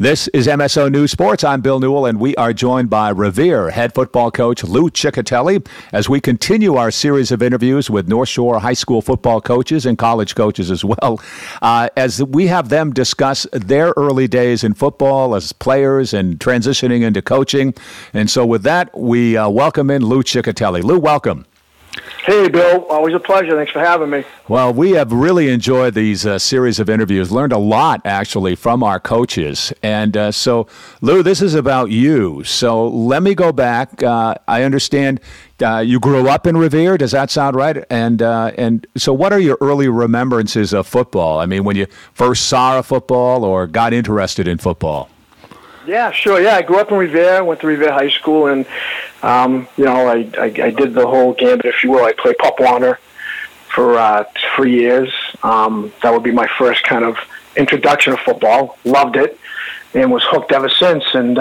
This is MSO News Sports. I'm Bill Newell, and we are joined by Revere head football coach Lou Ciccatelli as we continue our series of interviews with North Shore high school football coaches and college coaches as well, as we have them discuss their early days in football as players and transitioning into coaching. And so with that, we welcome in Lou Ciccatelli. Lou, welcome. Hey, Bill. Always a pleasure. Thanks for having me. Well, we have really enjoyed these series of interviews, learned a lot, actually, from our coaches. And so, Lou, this is about you. So let me go back. I understand you grew up in Revere. Does that sound right? And so what are your early remembrances of football? I mean, when you first saw a football or got interested in football? Yeah, sure. Yeah, I grew up in Revere, went to Revere High School, and, I did the whole gambit, if you will. I played Pop Warner for 3 years. That would be my first kind of introduction to football. Loved it and was hooked ever since. And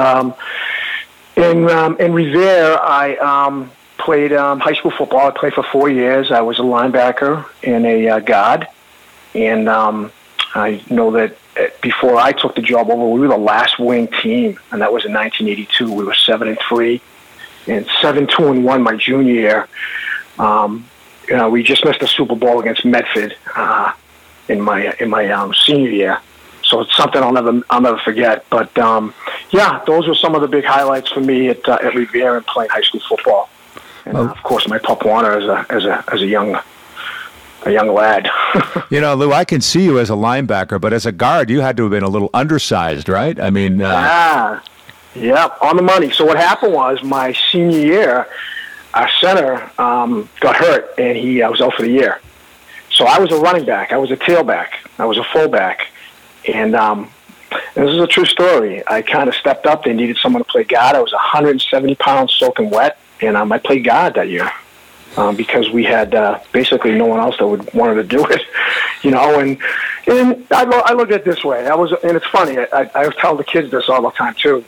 in Revere, I played high school football. I played for 4 years. I was a linebacker and a guard. And I know that before I took the job over, we were the last wing team, and that was in 1982. We were 7-3 and 7-2-1 my junior year. We just missed the Super Bowl against Medford in my senior year, so it's something I'll never forget. But those were some of the big highlights for me at Revere and playing high school football, and of course my Pop Warner as a young lad. Lou, I can see you as a linebacker, but as a guard, you had to have been a little undersized, right? I mean... Yeah, on the money. So what happened was my senior year, our center got hurt, and I was out for the year. So I was a running back. I was a tailback. I was a fullback. And this is a true story. I kind of stepped up. They needed someone to play guard. I was 170 pounds soaking wet, and I played guard that year. Because we had basically no one else that wanted to do it, And I look at it this way. And it's funny. I tell the kids this all the time too.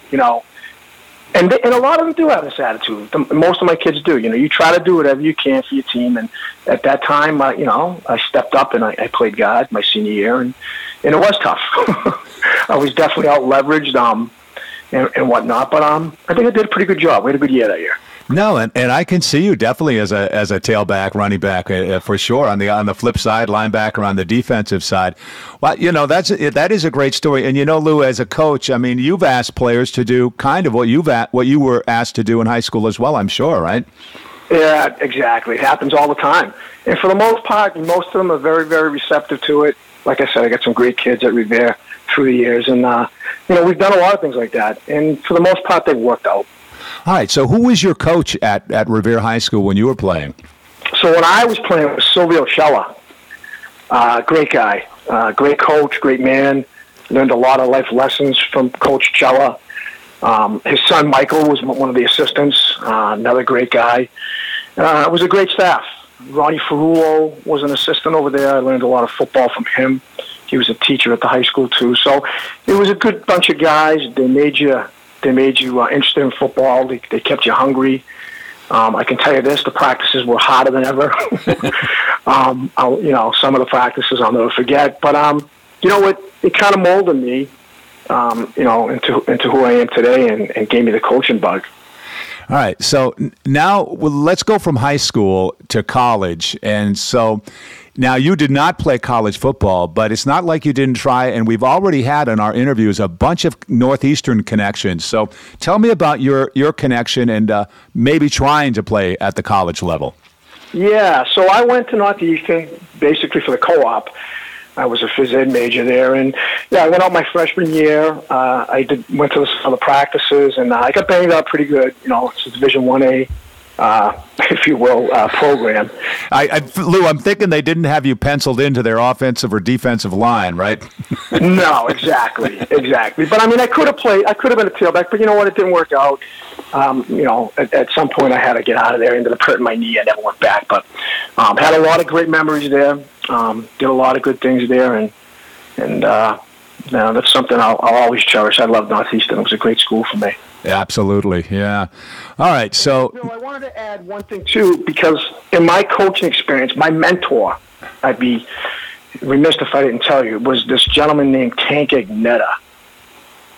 And a lot of them do have this attitude. Most of my kids do. You try to do whatever you can for your team. And at that time, I stepped up and I played guard my senior year, and it was tough. I was definitely out leveraged and whatnot. But I think I did a pretty good job. We had a good year that year. No, and I can see you definitely as a tailback, running back for sure. On the flip side, linebacker on the defensive side. Well, that is a great story. And Lou, as a coach, I mean, you've asked players to do kind of what you were asked to do in high school as well. I'm sure, right? Yeah, exactly. It happens all the time. And for the most part, most of them are very, very receptive to it. Like I said, I got some great kids at Revere through the years, and we've done a lot of things like that. And for the most part, they've worked out. All right, so who was your coach at Revere High School when you were playing? So when I was playing, it was Silvio Cella. Great guy, great coach, great man. Learned a lot of life lessons from Coach Cella. His son Michael was one of the assistants, another great guy. It was a great staff. Ronnie Ferrulo was an assistant over there. I learned a lot of football from him. He was a teacher at the high school too. So it was a good bunch of guys. They made you interested in football. They kept you hungry. I can tell you this: the practices were harder than ever. Some of the practices I'll never forget. But it kind of molded me, into who I am today, and gave me the coaching bug. All right, so now let's go from high school to college. And so now you did not play college football, but it's not like you didn't try, and we've already had in our interviews a bunch of Northeastern connections. So tell me about your connection and maybe trying to play at the college level. Yeah, so I went to Northeastern basically for the co-op. I was a phys ed major there, and I went out my freshman year. Went to some of the practices, and I got banged up pretty good. It's a Division 1A, if you will, program. Lou, I'm thinking they didn't have you penciled into their offensive or defensive line, right? No, exactly. But I mean, I could have been a tailback, but you know what? It didn't work out. At some point I had to get out of there. Ended up hurting my knee. I never went back, but had a lot of great memories there. Did a lot of good things there, and that's something I'll always cherish. I love Northeastern. It was a great school for me. Yeah, absolutely, yeah. All right, so... I wanted to add one thing, too, because in my coaching experience, my mentor, I'd be remiss if I didn't tell you, was this gentleman named Tank Agnetta.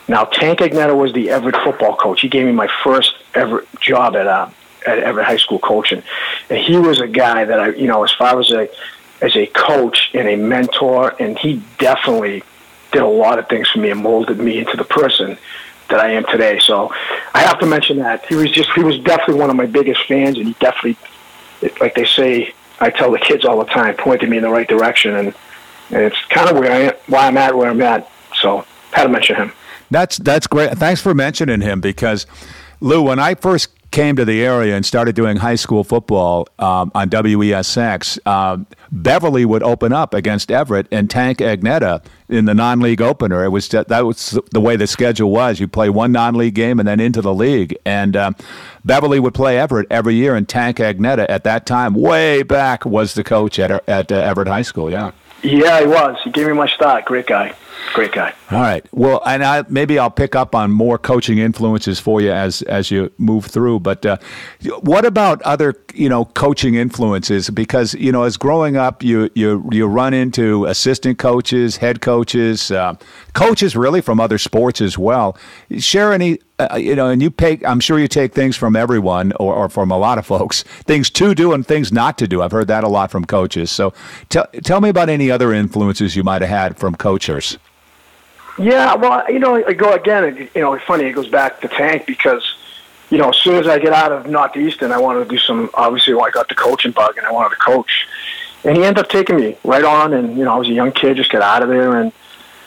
Now, Tank Agnetta was the Everett football coach. He gave me my first ever job at Everett High School coaching. And he was a guy that as far as a coach and a mentor, and he definitely did a lot of things for me and molded me into the person that I am today. So I have to mention that. He was definitely one of my biggest fans, and he definitely, like they say, I tell the kids all the time, pointed me in the right direction, and it's kind of why I'm at where I'm at. So had to mention him. That's great. Thanks for mentioning him, because, Lou, when I first came to the area and started doing high school football on WESX, Beverly would open up against Everett and Tank Agnetta in the non-league opener. That was the way the schedule was. You play one non-league game and then into the league. And Beverly would play Everett every year, and Tank Agnetta at that time, way back, was the coach at Everett High School. Yeah. Yeah, he was. He gave me my start. Great guy. Great guy. All right. Well, and maybe I'll pick up on more coaching influences for you as you move through. But what about other, coaching influences? Because, as growing up, you run into assistant coaches, head coaches, coaches really from other sports as well. Share any, and I'm sure you take things from everyone or from a lot of folks, things to do and things not to do. I've heard that a lot from coaches. So tell me about any other influences you might have had from coachers. Yeah, well, I go again, it's funny, it goes back to Tank because, as soon as I get out of Northeastern, I wanted to do obviously I got the coaching bug and I wanted to coach. And he ended up taking me right on, and, I was a young kid, just got out of there, and,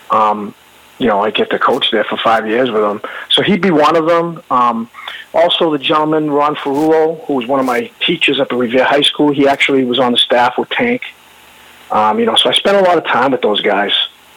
I get to coach there for 5 years with him. So he'd be one of them. Also the gentleman, Ron Ferrulo, who was one of my teachers up at Revere High School, he actually was on the staff with Tank. So I spent a lot of time with those guys.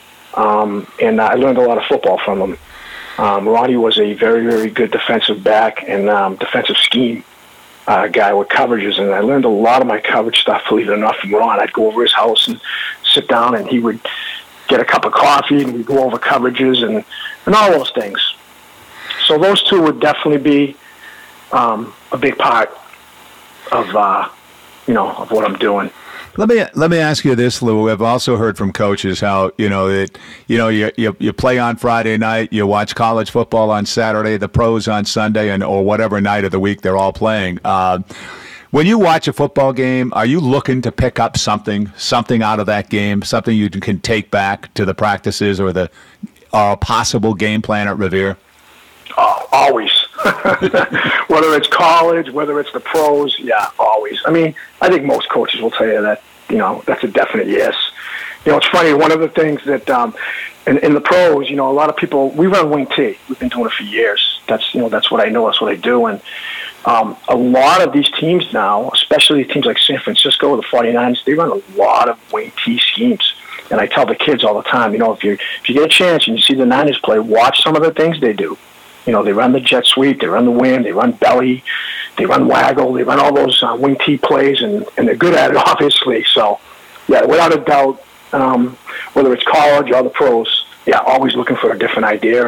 And I learned a lot of football from him. Ronnie was a very, very good defensive back and defensive scheme guy with coverages, and I learned a lot of my coverage stuff, believe it or not, from Ron. I'd go over his house and sit down, and he would get a cup of coffee, and we'd go over coverages and all those things. So those two would definitely be a big part of of what I'm doing. Let me ask you this, Lou. I've also heard from coaches how you play on Friday night, you watch college football on Saturday, the pros on Sunday, or whatever night of the week they're all playing. When you watch a football game, are you looking to pick up something out of that game, something you can take back to the practices or a possible game plan at Revere? Oh, always. Whether it's college, whether it's the pros, yeah, always. I mean, I think most coaches will tell you that, that's a definite yes. It's funny, one of the things that in the pros, a lot of people, we run wing T. We've been doing it for years. That's what I know, that's what I do. And a lot of these teams now, especially teams like San Francisco, the 49ers, they run a lot of wing T schemes. And I tell the kids all the time, if you get a chance and you see the Niners play, watch some of the things they do. They run the jet sweep, they run the wing, they run belly, they run waggle, they run all those wing T plays, and they're good at it, obviously. So, yeah, without a doubt, whether it's college or the pros, yeah, always looking for a different idea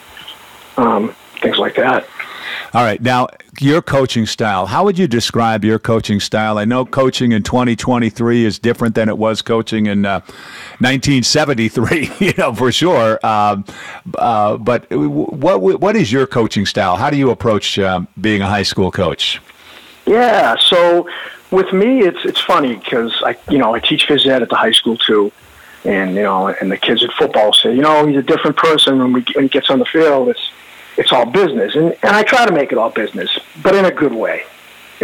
and things like that. All right. Now, your coaching style, how would you describe your coaching style? I know coaching in 2023 is different than it was coaching in 1973, for sure. But what is your coaching style? How do you approach being a high school coach? Yeah, so with me, it's funny because I teach phys ed at the high school too. And, and the kids at football say, he's a different person when he gets on the field. It's all business, and I try to make it all business, but in a good way. I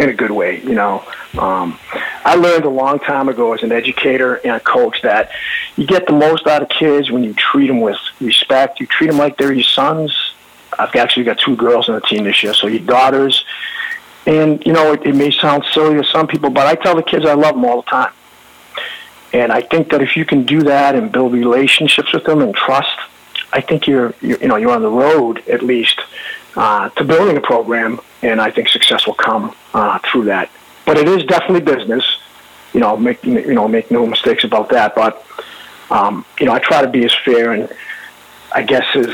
learned a long time ago as an educator and a coach that you get the most out of kids when you treat them with respect. You treat them like they're your sons. I've actually got 2 girls on the team this year, so your daughters. And, it may sound silly to some people, but I tell the kids I love them all the time. And I think that if you can do that and build relationships with them and trust, I think you're on the road at least to building a program, and I think success will come through that. But it is definitely business. Make no mistakes about that. But I try to be as fair and I guess as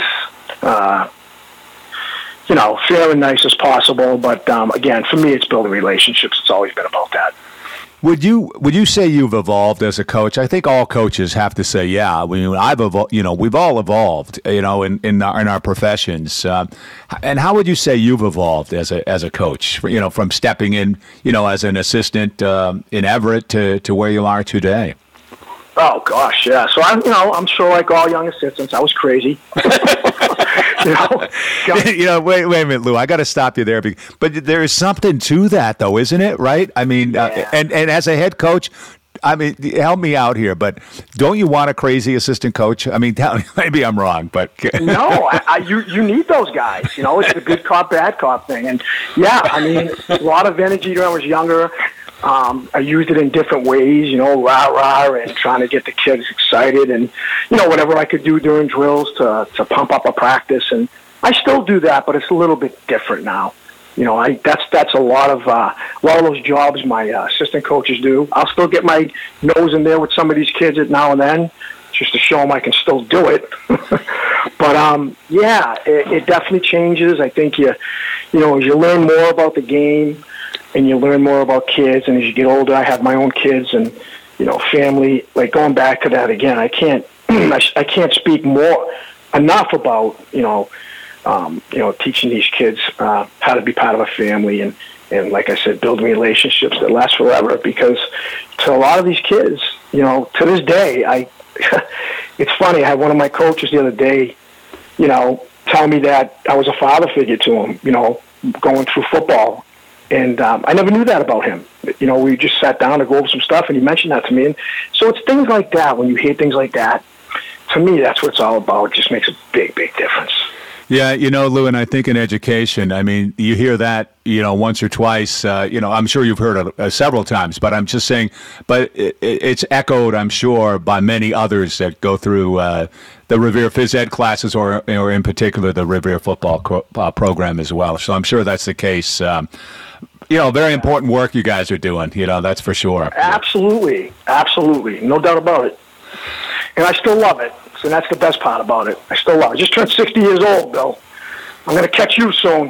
fair and nice as possible. But again, for me, it's building relationships. It's always been about that. Would you say you've evolved as a coach? I think all coaches have to say, yeah. I mean, I've evolved. We've all evolved. In our professions. And how would you say you've evolved as a coach? From stepping in, as an assistant in Everett to where you are today. Oh gosh, yeah. So I'm sure like all young assistants, I was crazy. Wait a minute, Lou. I got to stop you there. But there is something to that, though, isn't it? Right? I mean, yeah. And as a head coach, I mean, help me out here. But don't you want a crazy assistant coach? I mean, maybe I'm wrong, but no, you need those guys. It's the good cop, bad cop thing. And yeah, I mean, a lot of energy when I was younger. I used it in different ways, rah-rah, and trying to get the kids excited and, whatever I could do during drills to pump up a practice. And I still do that, but it's a little bit different now. That's a lot of those jobs my assistant coaches do. I'll still get my nose in there with some of these kids now and then just to show them I can still do it. But, it definitely changes. I think, as you learn more about the game, and you learn more about kids, and as you get older, I have my own kids and family. Like going back to that again, I can't I can't speak enough about teaching these kids how to be part of a family and like I said, building relationships that last forever. Because to a lot of these kids, to this day, it's funny. I had one of my coaches the other day, tell me that I was a father figure to him, going through football. And I never knew that about him. We just sat down to go over some stuff, and he mentioned that to me. And so it's things like that. When you hear things like that, to me, that's what it's all about. It just makes a big, big difference. Yeah, Lou, and I think in education, I mean, you hear that, once or twice. I'm sure you've heard it several times, but I'm just saying, but it's echoed, I'm sure, by many others that go through the Revere Phys Ed classes or in particular the Revere football program as well. So I'm sure that's the case. Very important work you guys are doing, that's for sure. Absolutely. Absolutely. No doubt about it. And I still love it. So that's the best part about it. I still love it. I just turned 60 years old, Bill. I'm going to catch you soon.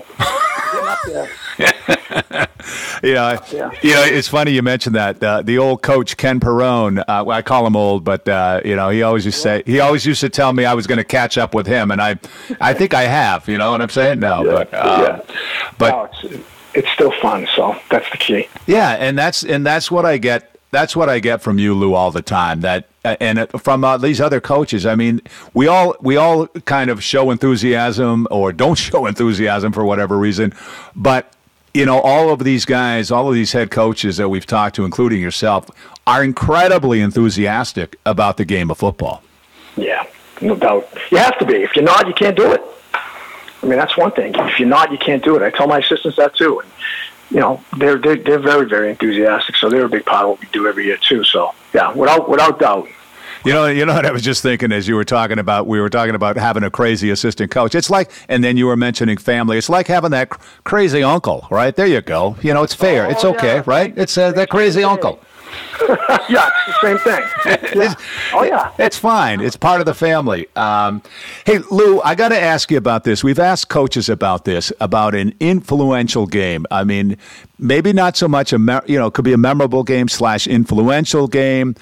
It's funny you mentioned that. The old coach, Ken Perrone, I call him old, but, he always used to tell me I was going to catch up with him. And I think I have, you know what I'm saying? No, but it's still fun. So that's the key. Yeah. And that's what I get. That's what I get from you, Lou, all the time. That and from these other coaches. I mean, we all kind of show enthusiasm or don't show enthusiasm for whatever reason. But all of these guys, all of these head coaches that we've talked to, including yourself, are incredibly enthusiastic about the game of football. Yeah, no doubt. You have to be. If you're not, you can't do it. I mean, that's one thing. If you're not, you can't do it. I tell my assistants that too. And, they're very, very enthusiastic, so they're a big part of what we do every year too. So yeah, without doubt. You know what I was just thinking as we were talking about having a crazy assistant coach. It's like, and then you were mentioning family. It's like having that crazy uncle, right? There you go. It's fair. It's okay, yeah. Right? It's that crazy uncle. Yeah, it's the same thing. Yeah. It's fine. It's part of the family. Hey, Lou, I got to ask you about this. We've asked coaches about this, about an influential game. I mean, maybe not so much it could be a memorable game / influential game.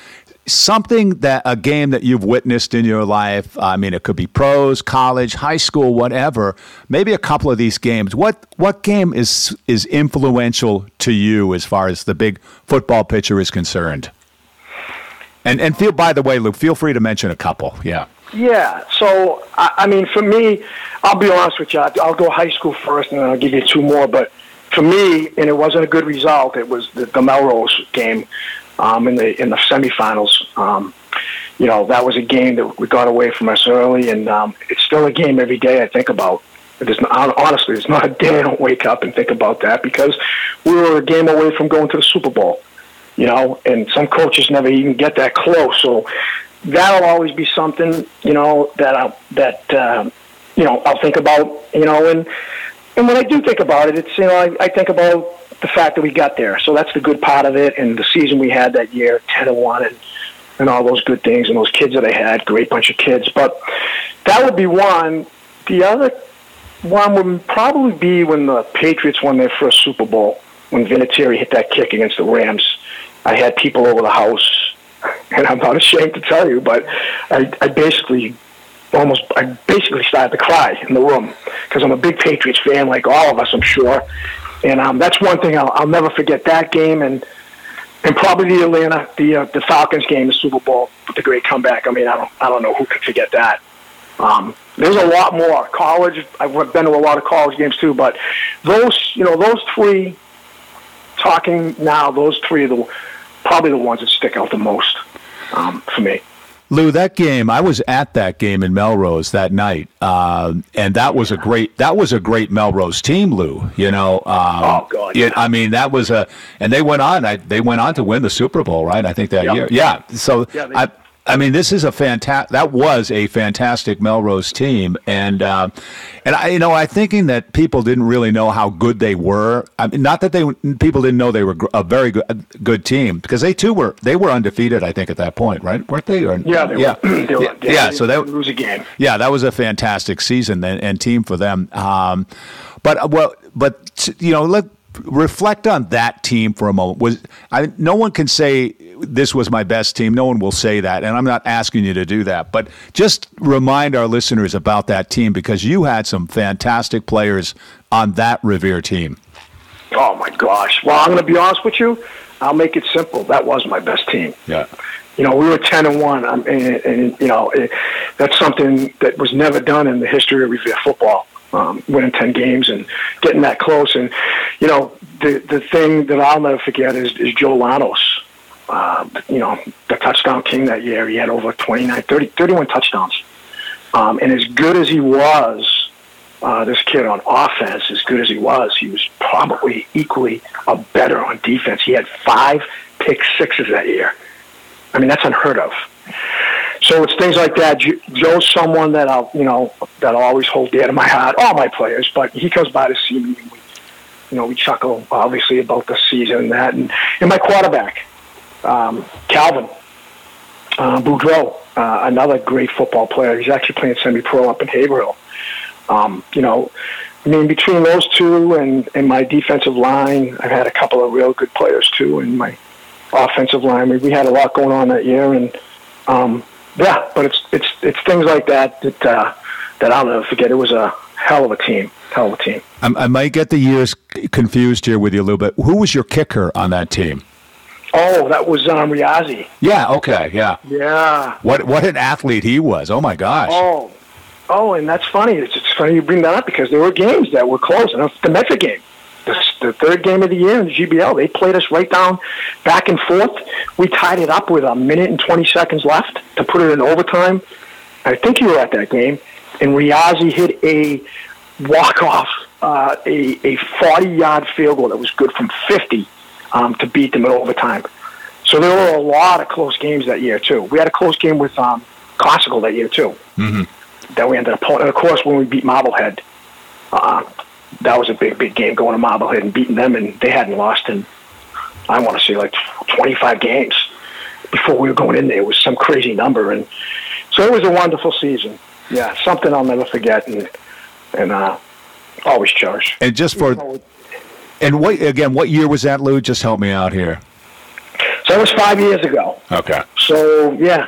A game that you've witnessed in your life. I mean, it could be pros, college, high school, whatever. Maybe a couple of these games. What game is influential to you as far as the big football picture is concerned? And by the way, Luke, feel free to mention a couple. Yeah. Yeah. So I mean, for me, I'll be honest with you. I'll go high school first, and then I'll give you two more. But for me, and it wasn't a good result. It was the Melrose game. In the semifinals, that was a game that we got away from us early, and it's still a game every day I think about. Honestly, it's not a day I don't wake up and think about that, because we were a game away from going to the Super Bowl, and some coaches never even get that close. So that'll always be something, that I'll think about, and when I do think about it, it's, I think about the fact that we got there. So that's the good part of it. And the season we had that year, 10-1, and all those good things, and those kids that I had, great bunch of kids. But that would be one. The other one would probably be when the Patriots won their first Super Bowl, when Vinatieri hit that kick against the Rams I had people over the house, and I'm not ashamed to tell you, but I basically started to cry in the room because I'm a big Patriots fan, like all of us, I'm sure. And that's one thing I'll never forget, that game, and probably the Falcons game, the Super Bowl with the great comeback. I mean, I don't know who could forget that. There's a lot more. College, I've been to a lot of college games too, but those three, talking now, those three are probably the ones that stick out the most for me. Lou, that game, I was at that game in Melrose that night, and that was a great Melrose team, Lou. Oh God! Yeah. I mean, that was and they went on to win the Super Bowl, right? I think that year. Yeah. So I mean, that was a fantastic Melrose team, and I thinking that people didn't really know how good they were. I mean, not that people didn't know they were a very good team, because they were undefeated, I think, at that point, right? Weren't they? Yeah, they were. Yeah, so that lose a game. Yeah, that was a fantastic season and team for them. Let's reflect on that team for a moment. No one can say this was my best team. No one will say that, and I'm not asking you to do that. But just remind our listeners about that team, because you had some fantastic players on that Revere team. Oh my gosh! Well, I'm going to be honest with you. I'll make it simple. That was my best team. Yeah. We were 10-1, and that's something that was never done in the history of Revere football. Winning 10 games and getting that close, and the thing that I'll never forget is Joe Lanos. The touchdown king that year. He had over 31 touchdowns. And as good as he was, this kid on offense, as good as he was probably equally better on defense. He had 5 pick sixes that year. I mean, that's unheard of. So it's things like that. Joe's someone that I'll always hold dear to my heart. All my players, but he comes by to see me, and we chuckle obviously about the season and that. And my quarterback, Calvin Boudreaux, another great football player. He's actually playing semi-pro up in Haverhill. Between those two and my defensive line, I've had a couple of real good players too. And my offensive line, we had a lot going on that year, and but it's things like that I'll never forget. It was a hell of a team. I might get the years confused here with you a little bit. Who was your kicker on that team? Oh, that was Riazzi. Yeah. Okay. Yeah. Yeah. What an athlete he was! Oh my gosh. Oh, and that's funny. It's funny you bring that up, because there were games that were close. And the Metro game, the third game of the year in the GBL, they played us right down, back and forth. We tied it up with 1 minute and 20 seconds left to put it in overtime. I think you were at that game, and Riazzi hit a walk-off, a 40-yard field goal that was good from 50 to beat them in overtime. So there were a lot of close games that year too. We had a close game with Classical that year too. Mm-hmm. That we ended up pulling. And of course, when we beat Marblehead, that was a big game, going to Marblehead and beating them, and they hadn't lost in, I want to say, like 25 games before we were going in there. It was some crazy number, and so it was a wonderful season. Yeah, something I'll never forget, and always cherish. And just for, what year was that, Lou? Just help me out here. So that was 5 years ago. Okay. So yeah.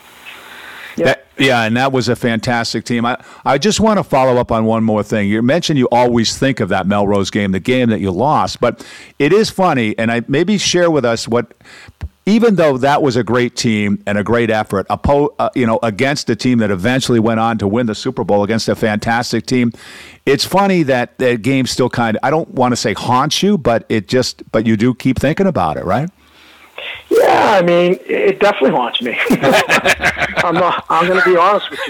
And that was a fantastic team. I just want to follow up on one more thing. You mentioned you always think of that Melrose game, the game that you lost, but it is funny, and I maybe share with us what, even though that was a great team and a great effort, against a team that eventually went on to win the Super Bowl against a fantastic team, it's funny that that game still kind of, I don't want to say haunts you, but but you do keep thinking about it, right? Yeah, I mean, it definitely haunts me. I'm going to be honest with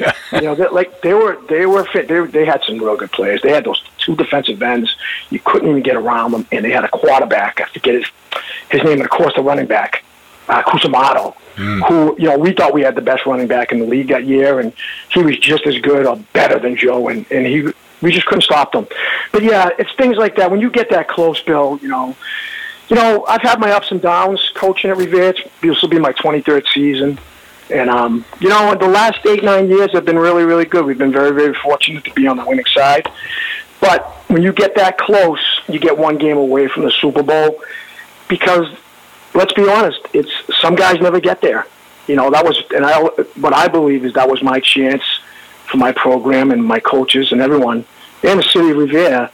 you. They had some real good players. They had those 2 defensive ends. You couldn't even get around them, and they had a quarterback. I forget his name, and of course the running back, Cusimano, who we thought we had the best running back in the league that year, and he was just as good or better than Joe, and we just couldn't stop them. But yeah, it's things like that. When you get that close, Bill, I've had my ups and downs coaching at Revere. This will be my 23rd season. And, the last 8-9 years have been really, really good. We've been very, very fortunate to be on the winning side. But when you get that close, you get one game away from the Super Bowl, because let's be honest, it's some guys never get there. That was, what I believe is that was my chance for my program and my coaches and everyone in the city of Revere,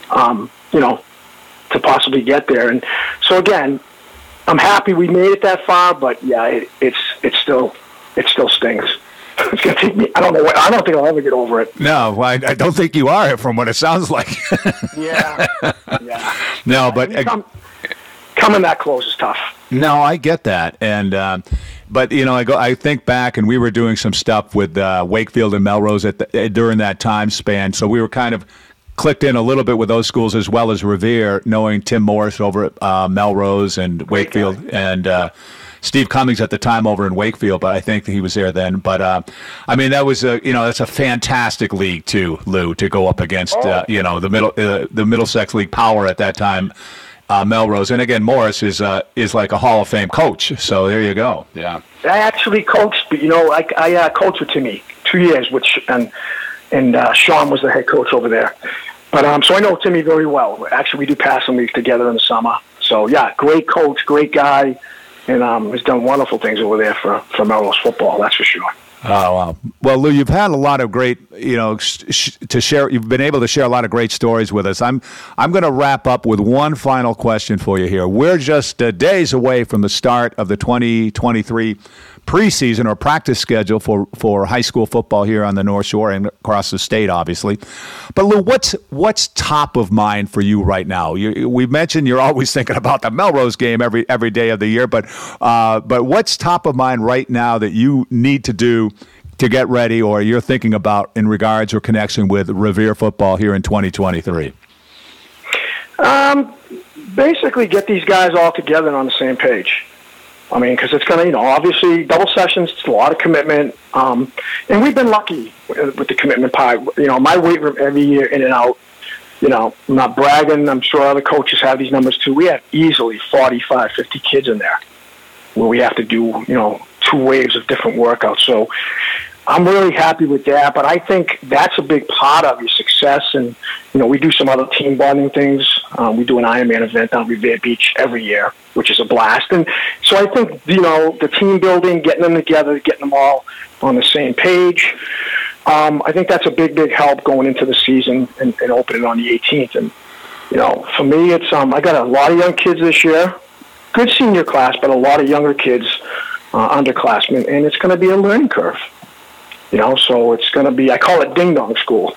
to possibly get there. And so again, I'm happy we made it that far, but yeah, it still stings. It's gonna take me. I don't know. I don't think I'll ever get over it. No, I don't think you are, from what it sounds like. Yeah. No, but coming that close is tough. No, I get that, and but I think back, and we were doing some stuff with Wakefield and Melrose during that time span, so we were kind of clicked in a little bit with those schools as well as Revere, knowing Tim Morris over at Melrose and Wakefield, and Steve Cummings at the time over in Wakefield, but I think he was there then. But that was that's a fantastic league too, Lou, to go up against the Middlesex League power at that time, Melrose. And again, Morris is like a Hall of Fame coach. So there you go. Yeah. I actually coached, I coached with Timmy 2 years, and Sean was the head coach over there. But so I know Timmy very well. Actually, we do passing leagues together in the summer. So yeah, great coach, great guy. And has done wonderful things over there for Melrose football, that's for sure. Oh, wow. Well, Lou, you've had a lot of great, to share. You've been able to share a lot of great stories with us. I'm going to wrap up with one final question for you here. We're just days away from the start of the 2023 preseason or practice schedule for high school football here on the North Shore and across the state, obviously. But Lou, what's top of mind for you right now? We mentioned you're always thinking about the Melrose game every day of the year, but what's top of mind right now that you need to do to get ready, or you're thinking about in regards or connection with Revere football here in 2023? Basically, get these guys all together and on the same page. Because it's going to, obviously double sessions, it's a lot of commitment. And we've been lucky with the commitment part. My weight room every year in and out, I'm not bragging. I'm sure other coaches have these numbers too. We have easily 45, 50 kids in there where we have to do, 2 waves of different workouts. So I'm really happy with that. But I think that's a big part of your success. And, we do some other team bonding things. We do an Ironman event on Revere Beach every year, which is a blast. And so I think, the team building, getting them together, getting them all on the same page, I think that's a big, big help going into the season and opening on the 18th. And, for me, it's I got a lot of young kids this year, good senior class, but a lot of younger kids, underclassmen, and it's going to be a learning curve. So it's going to be, I call it ding-dong school.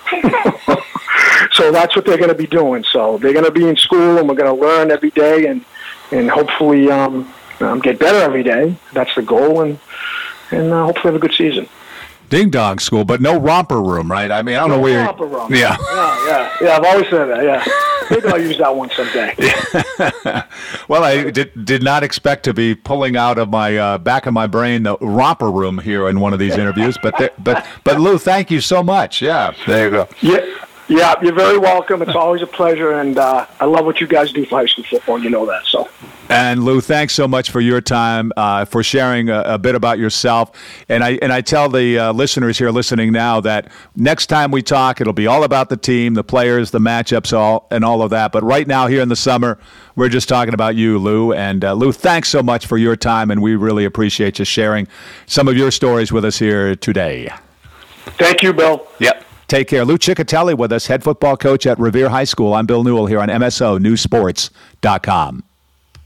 So that's what they're going to be doing. So they're going to be in school, and we're going to learn every day and hopefully get better every day. That's the goal, and hopefully have a good season. Ding-dong school, but no romper room, right? I don't know where romper room. Yeah. Yeah, I've always said that, yeah. Maybe I'll use that one someday. Well, I did not expect to be pulling out of my back of my brain the romper room here in one of these interviews, but Lou, thank you so much. Yeah, there you go. Yeah, you're very welcome. It's always a pleasure, and I love what you guys do for high school football. You know that, so. And Lou, thanks so much for your time, for sharing a bit about yourself. And I tell the listeners here listening now that next time we talk, it'll be all about the team, the players, the matchups, and all of that. But right now, here in the summer, we're just talking about you, Lou. And Lou, thanks so much for your time, and we really appreciate you sharing some of your stories with us here today. Thank you, Bill. Yep. Take care. Lou Ciccatelli with us, head football coach at Revere High School. I'm Bill Newell here on MSO News Sports.com.